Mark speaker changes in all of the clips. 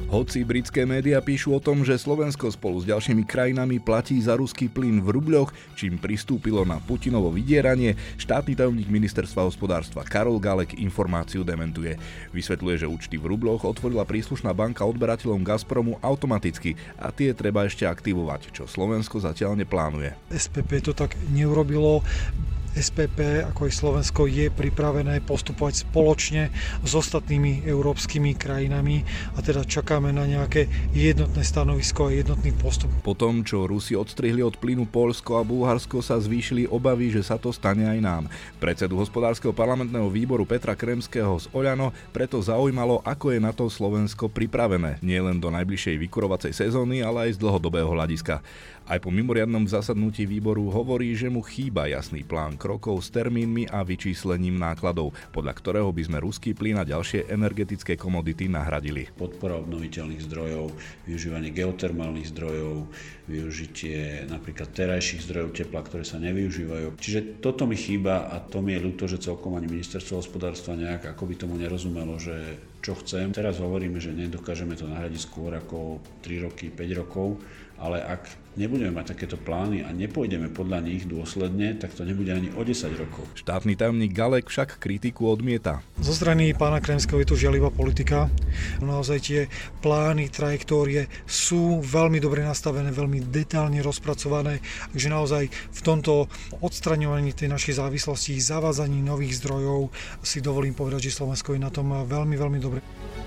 Speaker 1: Hoci britské médiá píšu o tom, že Slovensko spolu s ďalšími krajinami platí za ruský plyn v rubľoch, čím pristúpilo na Putinovo vydieranie, štátny tajomník ministerstva hospodárstva Karol Galek informáciu dementuje. Vysvetľuje, že účty v rubľoch otvorila príslušná banka odberateľom Gazpromu automaticky a tie treba ešte aktivovať, čo Slovensko zatiaľ neplánuje.
Speaker 2: SPP to tak neurobilo. SPP, ako aj Slovensko, je pripravené postupovať spoločne s ostatnými európskymi krajinami a teda čakáme na nejaké jednotné stanovisko a jednotný postup.
Speaker 1: Po tom, čo Rusi odstrihli od plynu Poľsko a Bulharsko, sa zvýšili obavy, že sa to stane aj nám. Predsedu hospodárskeho parlamentného výboru Petra Kremského z Oľano preto zaujímalo, ako je na to Slovensko pripravené, nielen do najbližšej vykurovacej sezóny, ale aj z dlhodobého hľadiska. Aj po mimoriadnom zasadnutí výboru hovorí, že mu chýba jasný plán krokov s termínmi a vyčíslením nákladov, podľa ktorého by sme ruský plyn a ďalšie energetické komodity nahradili.
Speaker 3: Podpora obnoviteľných zdrojov, využívanie geotermálnych zdrojov, využitie napríklad terajších zdrojov tepla, ktoré sa nevyužívajú. Čiže toto mi chýba a to mi je ľúto, že celkom ani ministerstvo hospodárstva nejak ako by tomu nerozumelo, že čo chcem. Teraz hovoríme, že nedokážeme to nahradiť skôr ako 3 roky, 5 rokov, ale ak nebudeme mať takéto plány a nepôjdeme podľa nich dôsledne, tak to nebude ani o 10 rokov.
Speaker 1: Štátny tajomník Galek však kritiku odmieta.
Speaker 2: Zo strany pána Kremského je to žiaľ iba politika. Naozaj tie plány, trajektórie sú veľmi dobre nastavené, veľmi detailne rozpracované, takže naozaj v tomto odstraňovaní tej našej závislosti, zavádzaní nových zdrojov si dovolím povedať, že Slovensko je na tom veľmi, veľmi dobre.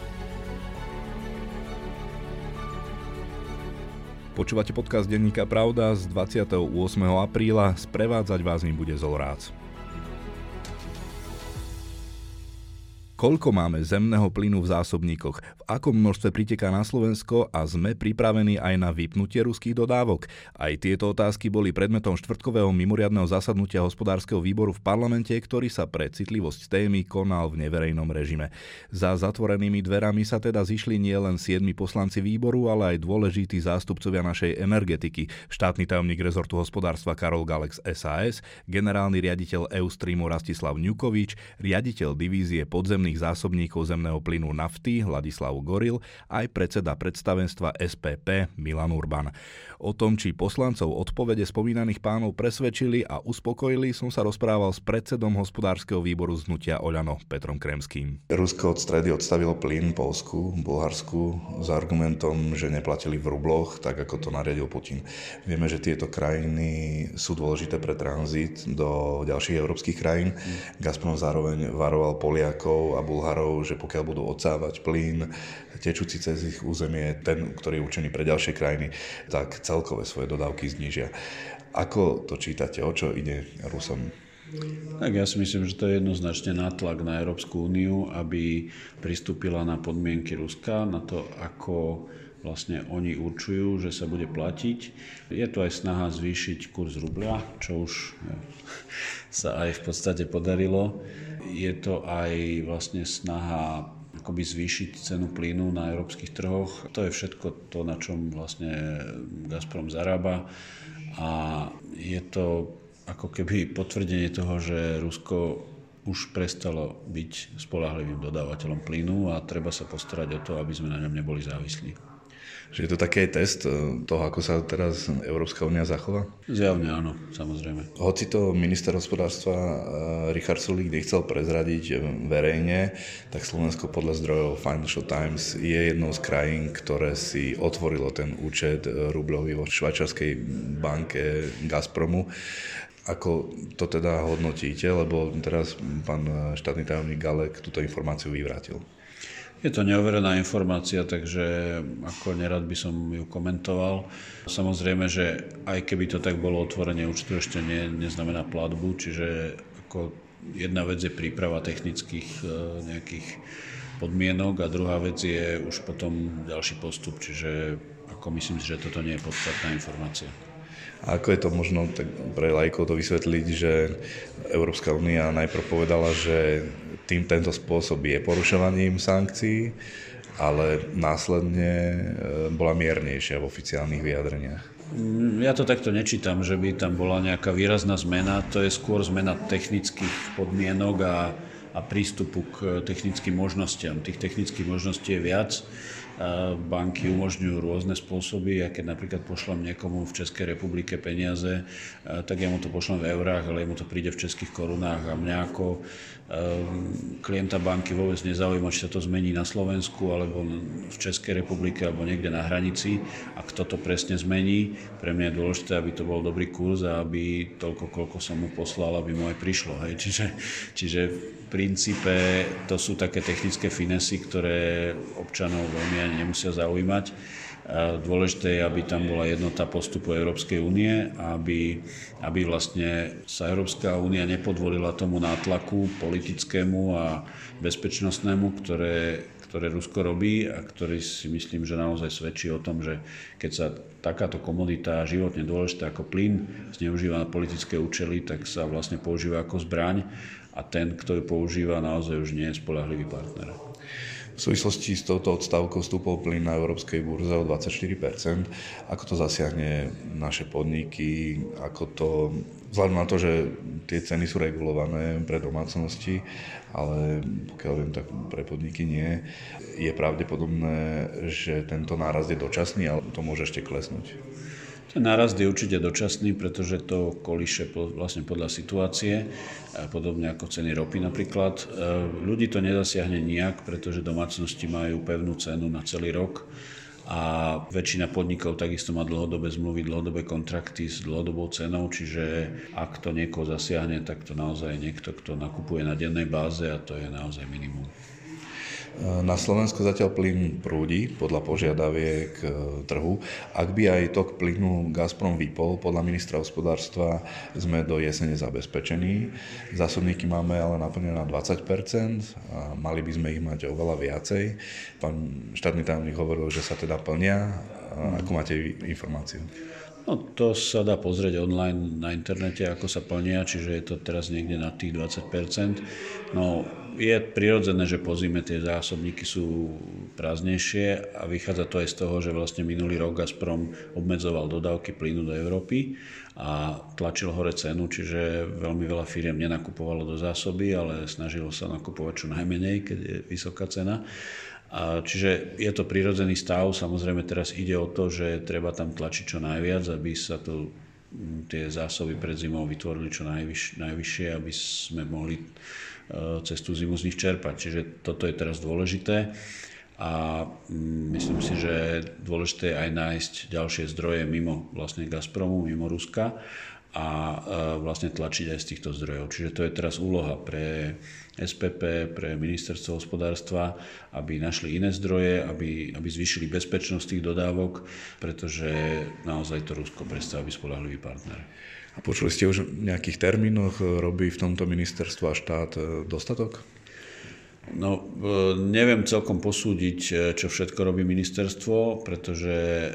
Speaker 1: Počúvate podcast denníka Pravda z 28. apríla. Sprevádzať vás ním bude Zol Rác. Koľko máme zemného plynu v zásobníkoch, v akom množstve priteká na Slovensko a sme pripravení aj na vypnutie ruských dodávok? Aj tieto otázky boli predmetom štvrtkového mimoriadneho zasadnutia hospodárskeho výboru v parlamente, ktorý sa pre citlivosť témy konal v neverejnom režime. Za zatvorenými dverami sa teda zišli nielen 7 poslanci výboru, ale aj dôležití zástupcovia našej energetiky, štátny tajomník rezortu hospodárstva Karol Galek z SAS, generálny riaditeľ Eustreamu Rastislav Ňukovič, riaditeľ divízie podzemných zásobníkov zemného plynu Nafty Ladislav Goril, aj predseda predstavenstva SPP Milan Urban. O tom, či poslancov odpovede spomínaných pánov presvedčili a uspokojili, som sa rozprával s predsedom hospodárskeho výboru z hnutia Oľano Petrom Kremským.
Speaker 4: Rusko od stredy odstavilo plyn Poľsku, Bulharsku s argumentom, že neplatili v rubloch, tak ako to nariadil Putin. Vieme, že tieto krajiny sú dôležité pre tranzit do ďalších európskych krajín. Gazprom zároveň varoval Poliakov a Bulharov, že pokiaľ budú odsávať plyn tečúci cez ich územie, ten, ktorý je určený pre ďalšie krajiny, tak celkové svoje dodávky znížia. Ako to čítate? O čo ide Rusom?
Speaker 3: Tak ja si myslím, že to je jednoznačne nátlak na Európsku úniu, aby pristúpila na podmienky Ruska, na to, ako vlastne oni určujú, že sa bude platiť. Je to aj snaha zvýšiť kurz rubľa, čo už sa aj v podstate podarilo. Je to aj vlastne snaha akoby zvýšiť cenu plynu na európskych trhoch. To je všetko to, na čom vlastne Gazprom zarába. A je to ako keby potvrdenie toho, že Rusko už prestalo byť spoľahlivým dodávateľom plynu a treba sa postarať o to, aby sme na ňom neboli závislí.
Speaker 4: Že je to taký test toho, ako sa teraz Európska únia zachová?
Speaker 3: Zjavne áno, samozrejme.
Speaker 4: Hoci to minister hospodárstva Richard Sulík nechcel prezradiť verejne, tak Slovensko podľa zdrojov Financial Times je jednou z krajín, ktoré si otvorilo ten účet rubľový vo švajčiarskej banke Gazpromu. Ako to teda hodnotíte? Lebo teraz pán štátny tajomník Galek túto informáciu vyvrátil.
Speaker 3: Je to neoverená informácia, takže ako nerad by som ju komentoval. Samozrejme, že aj keby to tak bolo, otvorenie účtu ešte neznamená platbu, čiže ako jedna vec je príprava technických nejakých podmienok a druhá vec je už potom ďalší postup, čiže ako myslím si, že toto nie je podstatná informácia.
Speaker 4: A ako je to možno tak pre laikov to vysvetliť, že Európska únia najprv povedala, že tento spôsob je porušovaním sankcií, ale následne bola miernejšia v oficiálnych vyjadreniach?
Speaker 3: Ja to takto nečítam, že by tam bola nejaká výrazná zmena. To je skôr zmena technických podmienok a prístupu k technickým možnostiam. Tých technických možností je viac. banky umožňujú rôzne spôsoby. Ja keď napríklad pošlem niekomu v Českej republike peniaze, tak ja mu to pošlem v eurách, ale mu to príde v českých korunách a mňa ako klienta banky vôbec nezaujíma, či sa to zmení na Slovensku alebo v Českej republike alebo niekde na hranici. A kto to presne zmení, pre mňa je dôležité, aby to bol dobrý kurz a aby toľko, koľko som mu poslal, aby mu aj prišlo. Hej. Čiže v princípe to sú také technické finesy, ktoré občanov veľmi ani nemusia zaujímať. Dôležité je, aby tam bola jednota postupu Európskej únie a aby vlastne sa Európska únia nepodvolila tomu nátlaku politickému a bezpečnostnému, ktoré Rusko robí a ktorý si myslím, že naozaj svedčí o tom, že keď sa takáto komodita životne dôležitá ako plyn zneužíva na politické účely, tak sa vlastne používa ako zbraň a ten, kto ju používa, naozaj už nie je spoľahlivý partner.
Speaker 4: V súvislosti s touto odstávkou vstúpol plyn na európskej burze o 24%. Ako to zasiahne naše podniky? Vzhľadom na to, že tie ceny sú regulované pre domácnosti, ale pokiaľ viem, tak pre podniky nie. Je pravdepodobné, že tento nárast je dočasný, ale to môže ešte klesnúť?
Speaker 3: Ten nárast je určite dočasný, pretože to kolíše vlastne podľa situácie, podobne ako ceny ropy napríklad. Ľudí to nezasiahne nijak, pretože domácnosti majú pevnú cenu na celý rok a väčšina podnikov takisto má dlhodobé zmluvy, dlhodobé kontrakty s dlhodobou cenou, čiže ak to niekoho zasiahne, tak to naozaj niekto, kto nakupuje na dennej báze a to je naozaj minimum.
Speaker 4: Na Slovensku zatiaľ plyn prúdi podľa požiadaviek trhu. Ak by aj tok plynu Gazprom vypol, podľa ministra hospodárstva sme do jesene zabezpečení. Zásobníky máme ale naplnené na 20%, a mali by sme ich mať oveľa viacej. Pán štátny tajomník hovoril, že sa teda plnia. Akú máte informáciu?
Speaker 3: No, to sa dá pozrieť online na internete, ako sa plnia, čiže je to teraz niekde na tých 20%. No, je prirodzené, že po zime tie zásobníky sú prázdnejšie a vychádza to aj z toho, že vlastne minulý rok Gazprom obmedzoval dodávky plynu do Európy a tlačil hore cenu, čiže veľmi veľa firiem nenakupovalo do zásoby, ale snažilo sa nakupovať čo najmenej, keď je vysoká cena. Čiže je to prirodzený stav, samozrejme teraz ide o to, že treba tam tlačiť čo najviac, aby sa tie zásoby pred zimou vytvorili čo najvyššie, aby sme mohli cez tú zimu z nich čerpať. Čiže toto je teraz dôležité a myslím si, že dôležité je aj nájsť ďalšie zdroje mimo vlastne Gazpromu, mimo Ruska a vlastne tlačiť aj z týchto zdrojov. Čiže to je teraz úloha pre SPP, pre ministerstvo hospodárstva, aby našli iné zdroje, aby zvýšili bezpečnosť tých dodávok, pretože naozaj to Rusko prestáva byť spoľahlivý partner.
Speaker 4: A počuli ste už v nejakých termínoch, robí v tomto ministerstvo a štát dostatok?
Speaker 3: No, neviem celkom posúdiť, čo všetko robí ministerstvo, pretože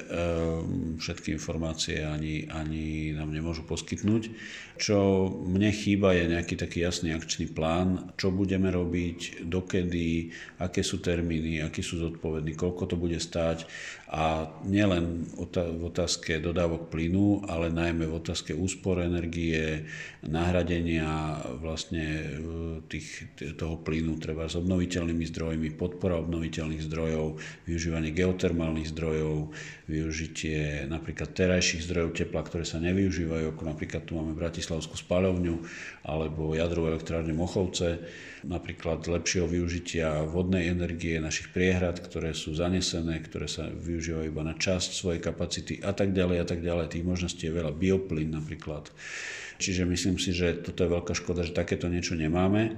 Speaker 3: všetky informácie ani nám nemôžu poskytnúť. Čo mne chýba, je nejaký taký jasný akčný plán, čo budeme robiť, dokedy, aké sú termíny, akí sú zodpovední, koľko to bude stáť. A nielen v otázke dodávok plynu, ale najmä v otázke úspor energie, nahradenia vlastne toho plynu treba s obnoviteľnými zdrojmi, podpora obnoviteľných zdrojov, využívanie geotermálnych zdrojov, využitie napríklad terajších zdrojov tepla, ktoré sa nevyužívajú, ako napríklad tu máme Bratislavskú spaľovňu alebo jadrovú elektrárne Mochovce, napríklad lepšieho využitia vodnej energie našich priehrad, ktoré sú zanesené, ktoré sa využívajú iba na časť svojej kapacity a tak ďalej a tak ďalej. Tých možností je veľa, bioplyn napríklad. Čiže myslím si, že toto je veľká škoda, že takéto niečo nemáme.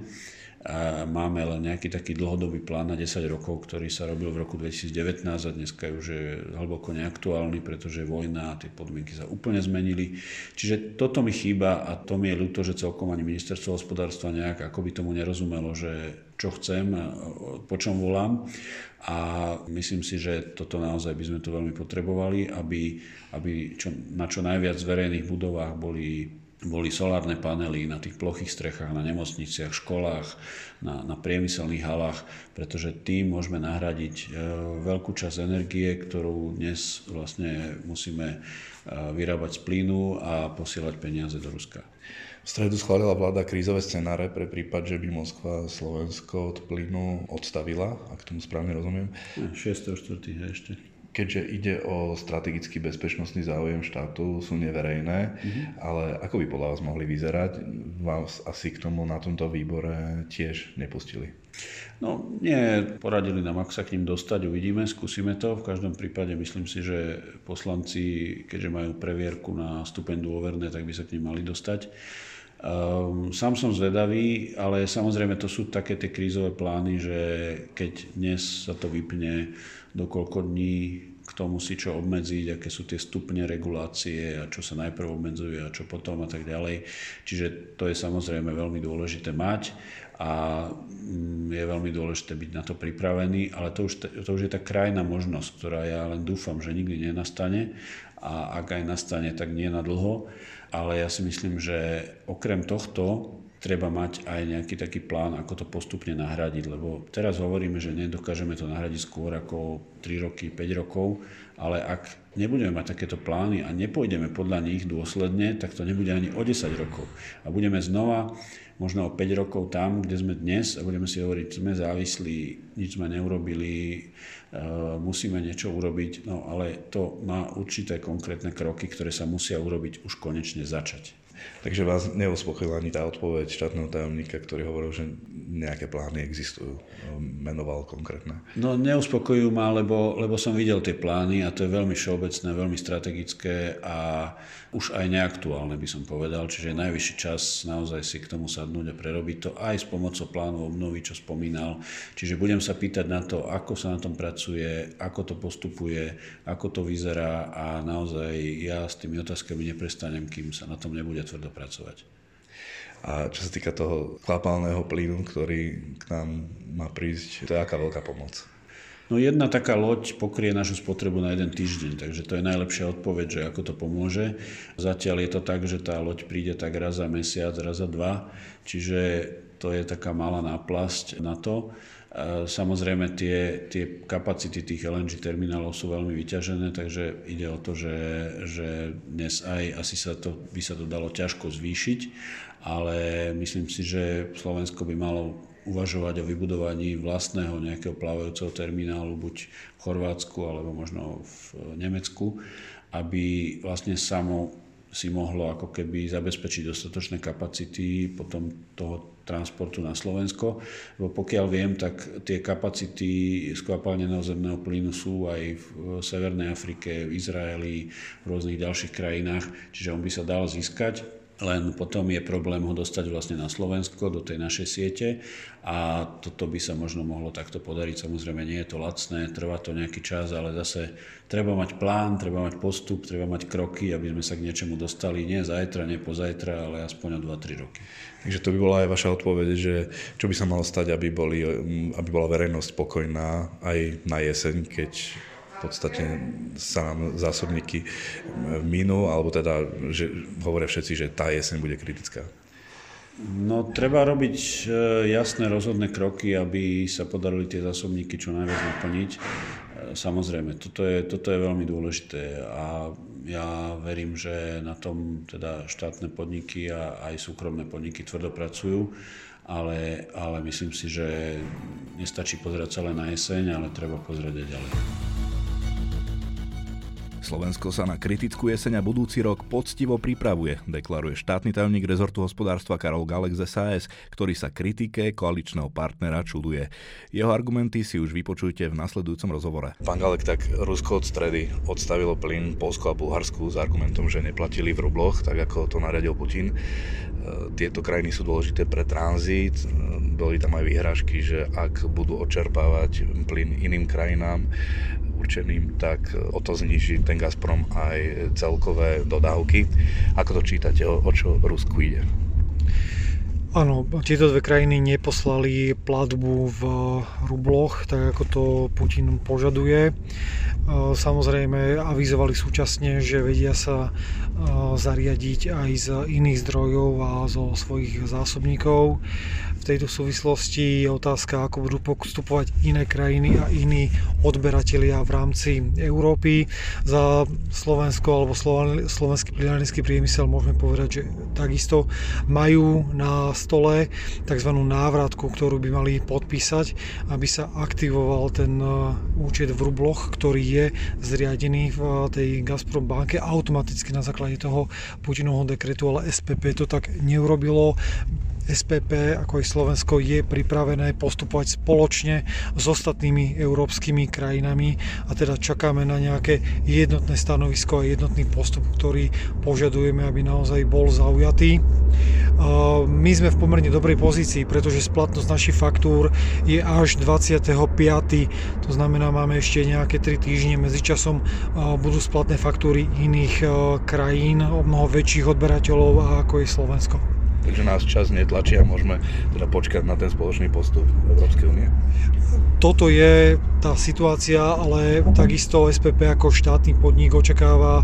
Speaker 3: A máme len nejaký taký dlhodobý plán na 10 rokov, ktorý sa robil v roku 2019 a dneska už je hlboko neaktuálny, pretože vojna a tie podmienky sa úplne zmenili. Čiže toto mi chýba a to mi je ľúto, že celkom ani ministerstvo hospodárstva nejak ako by tomu nerozumelo, že čo chcem a po čom volám. A myslím si, že toto naozaj by sme to veľmi potrebovali, aby na čo najviac verejných budovách boli solárne panely na tých plochých strechách, na nemocniciach, školách, na priemyselných halách, pretože tým môžeme nahradiť veľkú časť energie, ktorú dnes vlastne musíme vyrábať z plynu a posielať peniaze do Ruska.
Speaker 4: V stredu schválila vláda krízové scenáre pre prípad, že by Moskva Slovensko od plynu odstavila, ak tomu správne rozumiem.
Speaker 3: 6.4. ešte.
Speaker 4: Keďže ide o strategický bezpečnostný záujem štátu, sú neverejné, ale ako by podľa vás mohli vyzerať? Vás asi k tomu na tomto výbore tiež nepustili.
Speaker 3: No nie, poradili nám, ako sa k ním dostať, uvidíme, skúsime to. V každom prípade myslím si, že poslanci, keďže majú previerku na stupeň dôverné, tak by sa k nim mali dostať. Sám som zvedavý, ale samozrejme to sú také tie krízové plány, že keď dnes sa to vypne, do koľko dní, kto musí čo obmedziť, aké sú tie stupne regulácie a čo sa najprv obmedzuje a čo potom a tak ďalej. Čiže to je samozrejme veľmi dôležité mať a je veľmi dôležité byť na to pripravený, ale to už je tá krajná možnosť, ktorá ja len dúfam, že nikdy nenastane a ak aj nastane, tak nie na dlho. Ale ja si myslím, že okrem tohto treba mať aj nejaký taký plán, ako to postupne nahradiť, lebo teraz hovoríme, že nedokážeme to nahradiť skôr ako 3 roky, 5 rokov, ale ak nebudeme mať takéto plány a nepôjdeme podľa nich dôsledne, tak to nebude ani o 10 rokov. A budeme znova možno o 5 rokov tam, kde sme dnes a budeme si hovoriť, sme závislí, nič sme neurobili, musíme niečo urobiť, no ale to má určité konkrétne kroky, ktoré sa musia urobiť už konečne začať.
Speaker 4: Takže vás neuspokojila ani tá odpoveď štátneho tajomníka, ktorý hovoril, že nejaké plány existujú, menoval konkrétne? No
Speaker 3: neuspokojujú ma, lebo som videl tie plány a to je veľmi všeobecné, veľmi strategické a už aj neaktuálne by som povedal, čiže je najvyšší čas naozaj si k tomu sadnúť a prerobiť to aj s pomocou plánu obnovy, čo spomínal. Čiže budem sa pýtať na to, ako sa na tom pracuje, ako to postupuje, ako to vyzerá a naozaj ja s tými otázkami neprestanem, kým sa na tom nebude tvrdo pracovať.
Speaker 4: A čo sa týka toho kvapalného plynu, ktorý k nám má prísť, to je aká veľká pomoc?
Speaker 3: No jedna taká loď pokrie našu spotrebu na 1 týždeň, takže to je najlepšia odpoveď, že ako to pomôže. Zatiaľ je to tak, že tá loď príde tak raz za mesiac, raz za 2, čiže to je taká malá náplasť na to. Samozrejme tie kapacity tých LNG terminálov sú veľmi vyťažené, takže ide o to, že dnes aj asi by sa to dalo ťažko zvýšiť, ale myslím si, že Slovensko by malo uvažovať o vybudovaní vlastného nejakého plávajúceho terminálu buď v Chorvátsku alebo možno v Nemecku, aby vlastne samo si mohlo ako keby zabezpečiť dostatočné kapacity potom toho transportu na Slovensko. Lebo pokiaľ viem, tak tie kapacity skvapalneného zemného plynu sú aj v Severnej Afrike, v Izraeli, v rôznych ďalších krajinách, čiže on by sa dal získať. Len potom je problém ho dostať vlastne na Slovensko, do tej našej siete a toto by sa možno mohlo takto podariť. Samozrejme nie je to lacné, trvá to nejaký čas, ale zase treba mať plán, treba mať postup, treba mať kroky, aby sme sa k niečomu dostali nie zajtra, nie pozajtra, ale aspoň o 2-3 roky.
Speaker 4: Takže to by bola aj vaša odpoveď, že čo by sa malo stať, aby bola verejnosť spokojná aj na jeseň, keď v podstate sa nám zásobníky minú, alebo teda, že hovoria všetci, že tá jeseň bude kritická.
Speaker 3: No, treba robiť jasné rozhodné kroky, aby sa podarili tie zásobníky čo najviac naplniť. Samozrejme, toto je veľmi dôležité a ja verím, že na tom teda štátne podniky a aj súkromné podniky tvrdo pracujú, ale myslím si, že nestačí pozerať celé na jeseň, ale treba pozrieť aj ďalej.
Speaker 1: Slovensko sa na kritickú jeseň a budúci rok poctivo pripravuje, deklaruje štátny tajomník rezortu hospodárstva Karol Galek z SAS, ktorý sa kritike koaličného partnera čuduje. Jeho argumenty si už vypočujte v nasledujúcom rozhovore.
Speaker 4: Pán Galek, tak Rusko od stredy odstavilo plyn Poľsku a Bulharsku s argumentom, že neplatili v rubloch, tak ako to nariadil Putin. Tieto krajiny sú dôležité pre tranzit. Boli tam aj výhražky, že ak budú odčerpávať plyn iným krajinám určeným, tak o to zniží ten Gazprom aj celkové dodávky. Ako to čítate, o čo Rusku ide?
Speaker 2: Áno, tieto dve krajiny neposlali platbu v rubloch, tak ako to Putin požaduje. Samozrejme avizovali súčasne, že vedia sa zariadiť aj z iných zdrojov a zo svojich zásobníkov. V tejto súvislosti je otázka, ako budú postupovať iné krajiny a iní odberatelia v rámci Európy. Za Slovensko alebo slovenský plynárenský priemysel môžeme povedať, že takisto majú na stole tzv. Návratku, ktorú by mali podpísať, aby sa aktivoval ten účet v rubloch, ktorý je zriadený v tej Gazprom banke automaticky na základe toho Putinovho dekretu, ale SPP to tak neurobilo. SPP, ako aj Slovensko, je pripravené postupovať spoločne s ostatnými európskymi krajinami a teda čakáme na nejaké jednotné stanovisko a jednotný postup, ktorý požadujeme, aby naozaj bol zaujatý. My sme v pomerne dobrej pozícii, pretože splatnosť našich faktúr je až 25. To znamená, máme ešte nejaké 3 týždne. Medzičasom budú splatné faktúry iných krajín, o mnoho väčších odberateľov, ako je Slovensko.
Speaker 1: Takže nás čas netlačí a môžeme teda počkať na ten spoločný postup Európskej únie.
Speaker 2: Toto je tá situácia, ale takisto SPP ako štátny podnik očakáva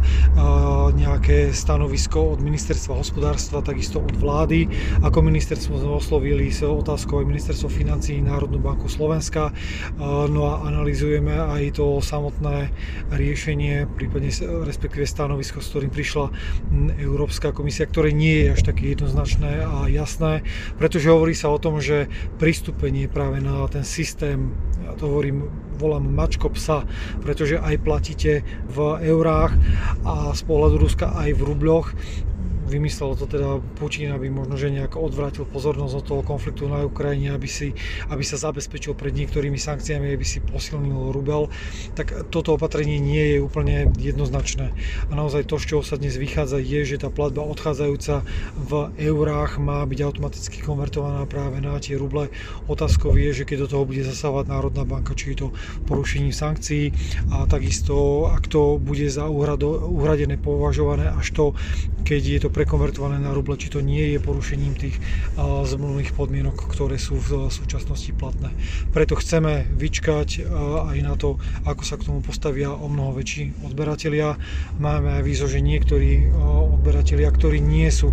Speaker 2: nejaké stanovisko od ministerstva hospodárstva, takisto od vlády. Ako ministerstvo sme oslovili s otázkou aj ministerstvo financií, Národnú banku Slovenska. No a analyzujeme aj to samotné riešenie, prípadne respektíve stanovisko, s ktorým prišla Európska komisia, ktoré nie je až také jednoznačné a jasné, pretože hovorí sa o tom, že pristúpenie práve na ten systém, ja to volám mačko psa, pretože aj platíte v eurách a z pohľadu Ruska aj v rubľoch. Vymyslel to teda Putin, aby možno že nejak odvrátil pozornosť od toho konfliktu na Ukrajine, aby sa zabezpečil pred niektorými sankciami, aby si posilnil rubel. Tak toto opatrenie nie je úplne jednoznačné. A naozaj to, z čoho sa dnes vychádza, je, že tá platba odchádzajúca v eurách má byť automaticky konvertovaná práve na tie ruble. Otázkou je, že keď do toho bude zasahovať Národná banka, či je to porušením sankcií a takisto, ak to bude za uhradené považované až to, keď je to prekonvertované na ruble, či to nie je porušením tých zmluvných podmienok, ktoré sú v súčasnosti platné. Preto chceme vyčkať aj na to, ako sa k tomu postavia o mnoho väčší odberatelia. Máme aj výzo, že niektorí odberatelia, ktorí nie sú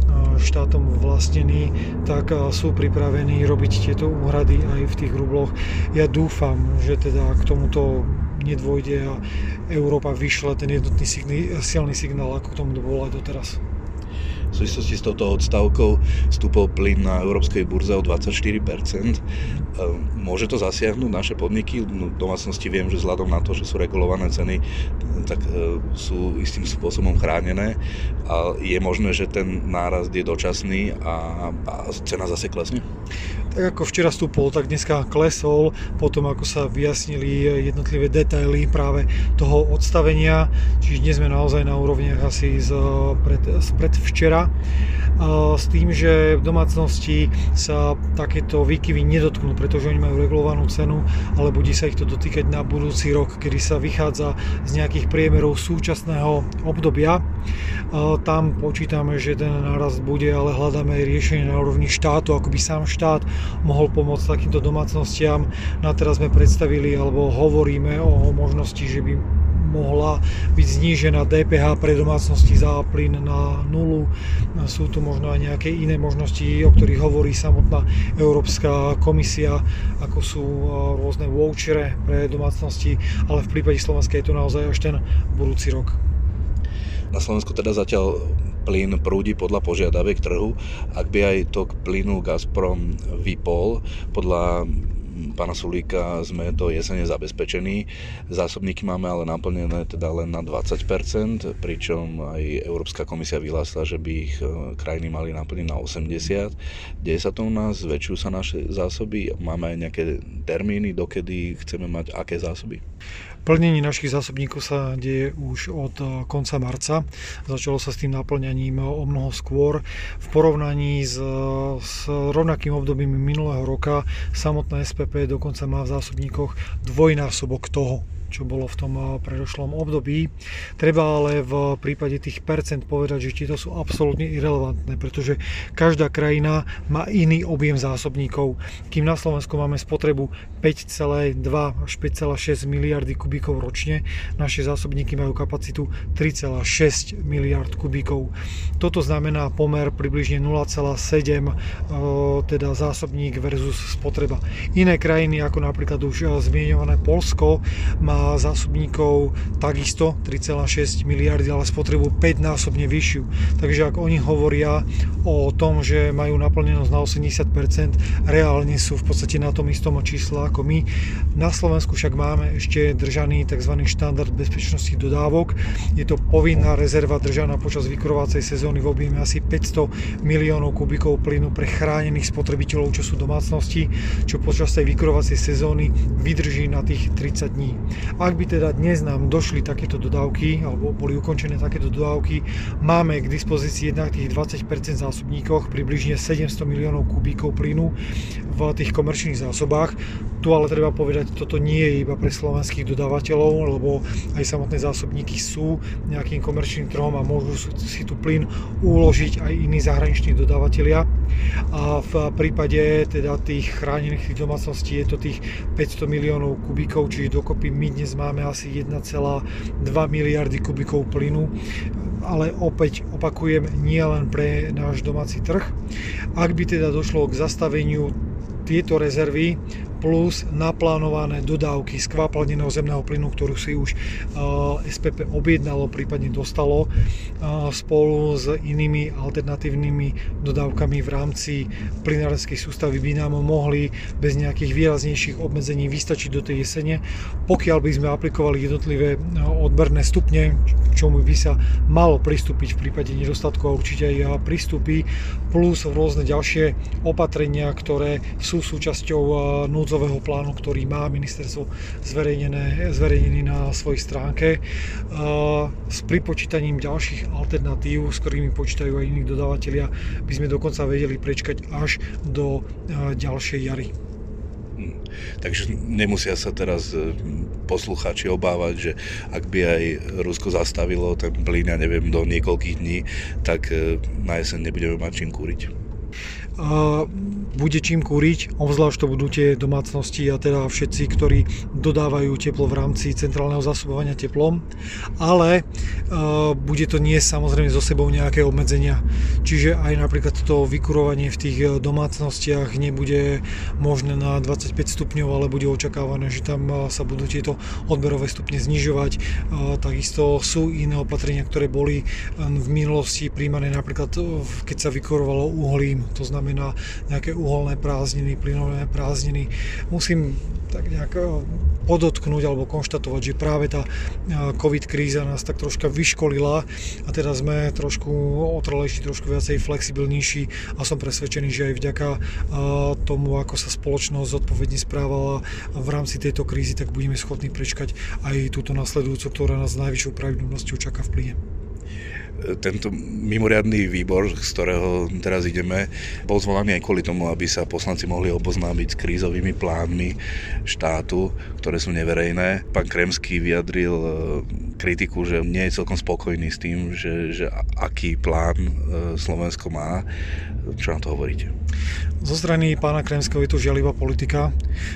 Speaker 2: štátom vlastnení, tak sú pripravení robiť tieto úhrady aj v tých rubloch. Ja dúfam, že teda k tomuto nedôjde a Európa vyšle ten jednotný silný signál, ako k tomu bolo aj doteraz.
Speaker 1: V súvislosti s touto odstavkou vstúpol plyn na európskej burze o 24%. Môže to zasiahnuť naše podniky? No, domácnosti viem, že vzhľadom na to, že sú regulované ceny, tak sú istým spôsobom chránené. A je možné, že ten nárast je dočasný a cena zase klesne?
Speaker 2: Tak ako včera vstúpol, tak dneska klesol, potom ako sa vyjasnili jednotlivé detaily práve toho odstavenia. Čiže dnes sme naozaj na úrovniach asi pred včera. S tým, že v domácnosti sa takéto výkyvy nedotknú, pretože oni majú regulovanú cenu, ale bude sa ich to dotýkať na budúci rok, kedy sa vychádza z nejakých priemerov súčasného obdobia. Tam počítame, že ten nárast bude, ale hľadáme aj riešenie na úrovni štátu, ako by sám štát mohol pomôcť takýmto domácnostiam. Na teraz sme predstavili alebo hovoríme o možnosti, že by mohla byť znížená DPH pre domácnosti za plyn na nulu. Sú tu možno aj nejaké iné možnosti, o ktorých hovorí samotná Európska komisia, ako sú rôzne vouchere pre domácnosti, ale v prípade Slovenska je to naozaj až ten budúci rok.
Speaker 1: Na Slovensku teda zatiaľ plyn prúdi podľa požiadaviek trhu. Ak by aj tok plynu Gazprom vypol, podľa pána Sulíka sme do jesene zabezpečení. Zásobníky máme ale naplnené teda len na 20%, pričom aj Európska komisia vyhlásila, že by ich krajiny mali naplniť na 80%. Deje sa to u nás? Zväčšujú sa naše zásoby? Máme aj nejaké termíny, dokedy chceme mať aké zásoby?
Speaker 2: Plnenie našich zásobníkov sa deje už od konca marca. Začalo sa s tým naplňaním o mnoho skôr. V porovnaní s rovnakým obdobím minulého roka samotná SPP dokonca má v zásobníkoch dvojnásobok toho. čo bolo v tom predošlom období. Treba ale v prípade tých percent povedať, že tieto sú absolútne irelevantné, pretože každá krajina má iný objem zásobníkov. Kým na Slovensku máme spotrebu 5,2 až 5,6 miliardy kubíkov ročne, naše zásobníky majú kapacitu 3,6 miliard kubíkov. Toto znamená pomer približne 0,7 teda zásobník versus spotreba. Iné krajiny, ako napríklad už zmienované Poľsko, má zásobníkov takisto 3,6 miliardy, ale spotrebu 5-násobne vyššiu. Takže ak oni hovoria o tom, že majú naplnenosť na 80%, reálne sú v podstate na tom istom čísle ako my. Na Slovensku však máme ešte držaný tzv. Štandard bezpečnosti dodávok. Je to povinná rezerva držaná počas vykurovacej sezóny v objeme asi 500 miliónov kubíkov plynu pre chránených spotrebiteľov, čo sú domácnosti, čo počas tej vykurovacej sezóny vydrží na tých 30 dní. Ak by teda dnes nám došli takéto dodávky, alebo boli ukončené takéto dodávky, máme k dispozícii jednak tých 20% zásobníkoch, približne 700 miliónov kubíkov plynu v tých komerčných zásobách. Tu ale treba povedať, toto nie je iba pre slovenských dodávateľov, lebo aj samotné zásobníky sú nejakým komerčným trhom a môžu si tu plyn uložiť aj iní zahraniční dodávateľia. A v prípade teda tých chránených domácností je to tých 500 miliónov kubíkov, čiže dokopy my dnes máme asi 1,2 miliardy kubíkov plynu. Ale opäť opakujem, nie len pre náš domáci trh. Ak by teda došlo k zastaveniu tieto rezervy plus naplánované dodávky skvapalneného zemného plynu, ktorú si už SPP objednalo, prípadne dostalo spolu s inými alternatívnymi dodávkami v rámci plynárenskej sústavy, by nám mohli bez nejakých výraznejších obmedzení vystačiť do tej jesene. Pokiaľ by sme aplikovali jednotlivé odberné stupne, čomu by sa malo pristúpiť v prípade nedostatku a určite aj pristúpi, plus rôzne ďalšie opatrenia, ktoré sú súčasťou núdzového plánu, ktorý má ministerstvo zverejnený na svojej stránke. S pripočítaním ďalších alternatív, s ktorými počítajú aj iní dodávateľia, by sme dokonca vedeli prečkať až do ďalšej jary.
Speaker 1: Takže nemusia sa teraz poslucháči obávať, že ak by aj Rusko zastavilo ten plyn, ja neviem, do niekoľkých dní, tak na jeseň nebudeme mať čím kúriť.
Speaker 2: Bude čím kúriť, obzvlášť to budú tie domácnosti a teda všetci, ktorí dodávajú teplo v rámci centrálneho zásobovania teplom, ale bude to niesť samozrejme so sebou nejaké obmedzenia. Čiže aj napríklad to vykurovanie v tých domácnostiach nebude možné na 25 stupňov, ale bude očakávané, že tam sa budú tieto odberové stupne znižovať. Takisto sú iné opatrenia, ktoré boli v minulosti príjmané napríklad keď sa vykurovalo uhlím, to znamená nejaké uholné prázdniny, plynové prázdniny. Musím tak nejak podotknúť alebo konštatovať, že práve tá COVID kríza nás tak troška vyškolila a teda sme trošku otrlejší, trošku viacej flexibilnejší a som presvedčený, že aj vďaka tomu, ako sa spoločnosť zodpovedne správala v rámci tejto krízy, tak budeme schopní prečkať aj túto nasledujúcu, ktorá nás s najvyššou pravdepodobnosťou čaká v plyne.
Speaker 1: Tento mimoriadny výbor, z ktorého teraz ideme, bol zvolaný aj kvôli tomu, aby sa poslanci mohli oboznámiť s krízovými plánmi štátu, ktoré sú neverejné. Pán Kremský vyjadril kritiku, že nie je celkom spokojný s tým, že aký plán Slovensko má. Čo na to hovoríte?
Speaker 2: Zo strany pána Kremského je to žiaľ iba politika.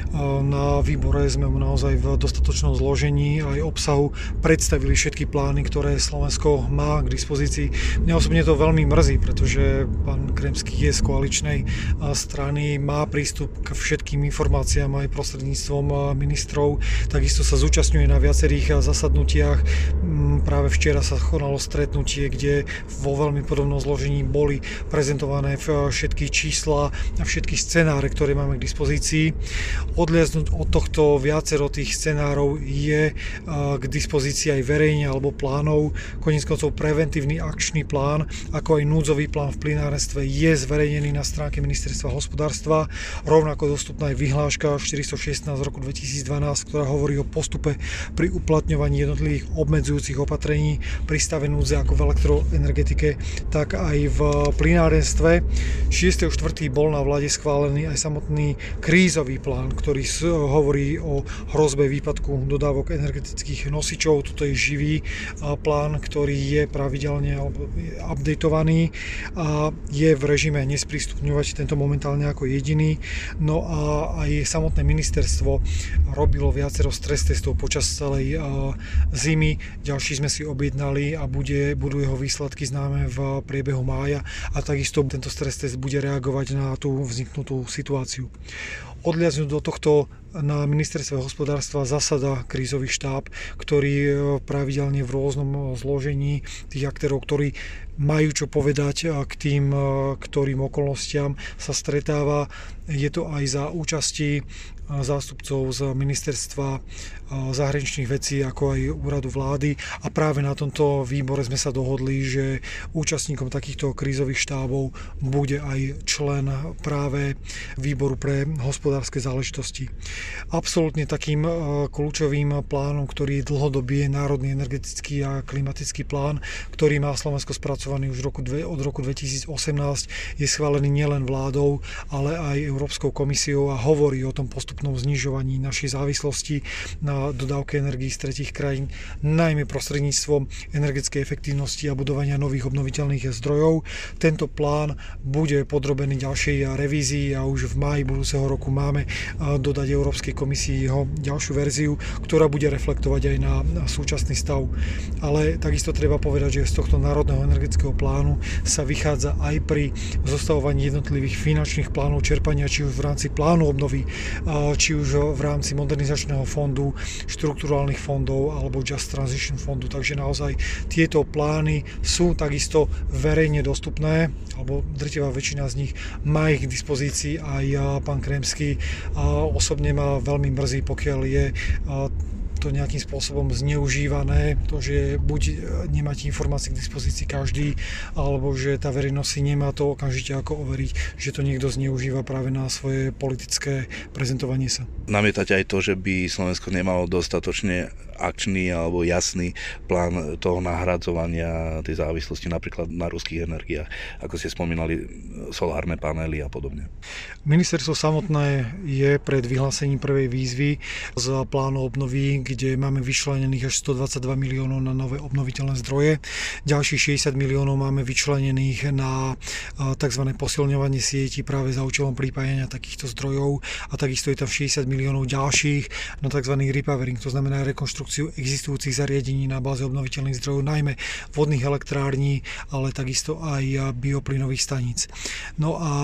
Speaker 2: Na výbore sme mu naozaj v dostatočnom zložení aj obsahu predstavili všetky plány, ktoré Slovensko má k dispozícii. Mňa osobne to veľmi mrzí, pretože pán Kremský je z koaličnej strany, má prístup k všetkým informáciám aj prostredníctvom ministrov. Takisto sa zúčastňuje na viacerých zasadnutiach. Práve včera sa konalo stretnutie, kde vo veľmi podobnom zložení boli prezentované všetky čísla a všetky scenáre, ktoré máme k dispozícii. Odliaznúť od tohto viacero tých scenárov je k dispozícii aj verejne alebo plánov. Koniec koncov preventívny akčný plán, ako aj núdzový plán v plynárenstve je zverejnený na stránke Ministerstva hospodárstva. Rovnako dostupná je vyhláška 416 z roku 2012, ktorá hovorí o postupe pri uplatňovaní jednotlivých obmedzujúcich opatrení pri stave núdze ako v elektroenergetike, tak aj v plynárenstve. 6.4. bol na vláde schválený aj samotný krízový plán, ktorý hovorí o hrozbe výpadku dodávok energetických nosičov. Toto je živý plán, ktorý je pravidelne updateovaný a je v režime nesprístupňovať tento momentálne ako jediný. No a aj samotné ministerstvo robilo viacero stres testov počas celej zimy. Ďalší sme si objednali a budú jeho výsledky známe v priebehu mája a takisto tento stres test bude reagovať na tú vzniknutú situáciu. Odliaznúť do tohto na ministerstve hospodárstva zasada krízový štáb, ktorý pravidelne v rôznom zložení tých aktérov, ktorí majú čo povedať k tým, ktorým okolnostiam sa stretáva. Je to aj za účasti zástupcov z ministerstva zahraničných vecí, ako aj úradu vlády. A práve na tomto výbore sme sa dohodli, že účastníkom takýchto krízových štábov bude aj člen práve výboru pre hospodárske záležitosti. Absolútne takým kľúčovým plánom, ktorý je dlhodobý, je Národný energetický a klimatický plán, ktorý má Slovensko spracovaný už od roku 2018, je schválený nielen vládou, ale aj Európskou komisiou a hovorí o tom postupnom znižovaní našej závislosti na dodávke energií z tretích krajín, najmä prostredníctvom energetickej efektívnosti a budovania nových obnoviteľných zdrojov. Tento plán bude podrobený ďalšej revízii a už v máji budúceho roku máme dodať Európskej komisii jeho ďalšiu verziu, ktorá bude reflektovať aj na súčasný stav. Ale takisto treba povedať, že z tohto národného energetického plánu sa vychádza aj pri zostavovaní jednotlivých finančných plánov čerpania, či už v rámci plánu obnovy, či už v rámci modernizačného fondu, štrukturálnych fondov alebo Just Transition fondu. Takže naozaj tieto plány sú takisto verejne dostupné, alebo drtivá väčšina z nich má ich k dispozícii aj pán Kremský. Osobne ma veľmi mrzí, pokiaľ je to nejakým spôsobom zneužívané, to, že buď nemáte informácie k dispozícii každý, alebo že tá verejnosť si nemá to okamžite ako overiť, že to niekto zneužíva práve na svoje politické prezentovanie sa.
Speaker 1: Namietate aj to, že by Slovensko nemalo dostatočne akčný alebo jasný plán toho nahradzovania tej závislosti napríklad na ruských energiách, ako ste spomínali, solárne panely a podobne.
Speaker 2: Ministerstvo samotné je pred vyhlásením prvej výzvy z plánu obnovy, kde máme vyčlenených až 122 miliónov na nové obnoviteľné zdroje. Ďalších 60 miliónov máme vyčlenených na tzv. Posilňovanie sietí práve za účelom pripájania takýchto zdrojov a takisto je tam 60 miliónov ďalších na tzv. Repowering, to znamená rekonštrukciu existujúcich zariadení na báze obnoviteľných zdrojov, najmä vodných elektrární, ale takisto aj bioplynových staníc. No a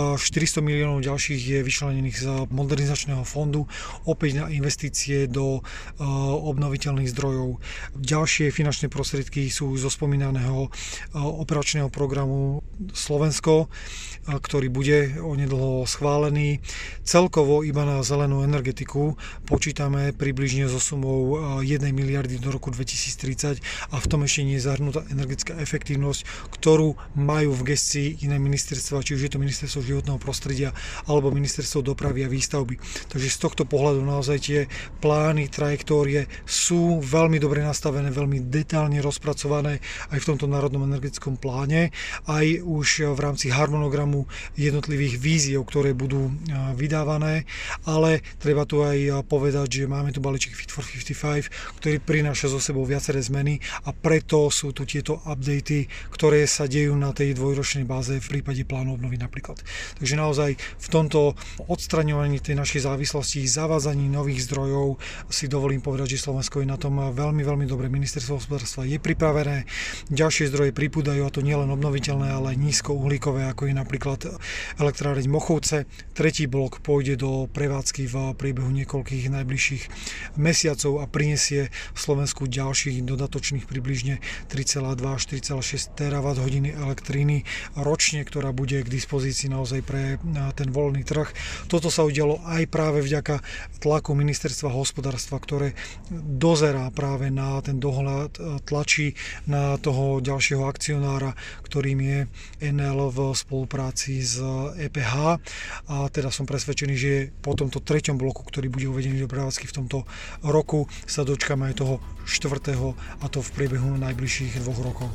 Speaker 2: 400 miliónov ďalších je vyčlenených z modernizačného fondu, opäť na investície do obnoviteľných zdrojov. Ďalšie finančné prostriedky sú zo spomínaného operačného programu Slovensko, ktorý bude onedlho schválený. Celkovo iba na zelenú energetiku počítame približne so sumou 1 miliardy do roku 2030 a v tom ešte nie je zahrnutá energetická efektívnosť, ktorú majú v gestii iné ministerstva, či už je to ministerstvo životného prostredia alebo ministerstvo dopravy a výstavby. Takže z tohto pohľadu naozaj tie plány, trajektórie sú veľmi dobre nastavené, veľmi detailne rozpracované aj v tomto národnom energetickom pláne, aj už v rámci harmonogramu jednotlivých víziev, ktoré budú vydávané, ale treba tu aj povedať, že máme tu balíček Fit for 55, ktorý prináša so sebou viaceré zmeny a preto sú tu tieto updaty, ktoré sa dejú na tej dvojročnej báze v prípade plánu obnovy napríklad. Takže naozaj v tomto odstraňovaní tej našej závislosti, zavádzaní nových zdrojov si dovolím povedať, že Slovensko je na tom veľmi, veľmi dobre. Ministerstvo hospodárstva je pripravené, ďalšie zdroje pripúdajú, a to nielen obnoviteľné, ale aj nízkouhlíkové, ako je napríklad elektráreň Mochovce. Tretí blok pôjde do prevádzky v priebehu niekoľkých najbližších mesiacov a prinesie Slovensku ďalších dodatočných približne 3,2 až 4,6 terawatt-hodiny elektriny ročne, ktorá bude k dispozícii naozaj pre ten voľný trh. Toto sa udialo aj práve vďaka tlaku ministerstva hospodárstva, ktoré ktoré dozerá práve na ten dohľad, tlačí na toho ďalšieho akcionára, ktorým je Enel v spolupráci s EPH. A teda som presvedčený, že po tomto treťom bloku, ktorý bude uvedený do prevádzky v tomto roku, sa dočkáme aj toho štvrtého, a to v priebehu najbližších 2 rokov.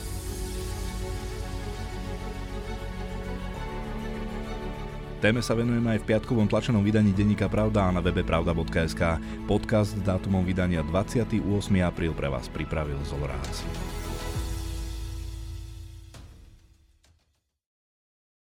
Speaker 1: Téme sa venujeme aj v piatkovom tlačenom vydaní denníka Pravda a na webe pravda.sk. Podcast s dátumom vydania 28. apríl pre vás pripravil Zolorác.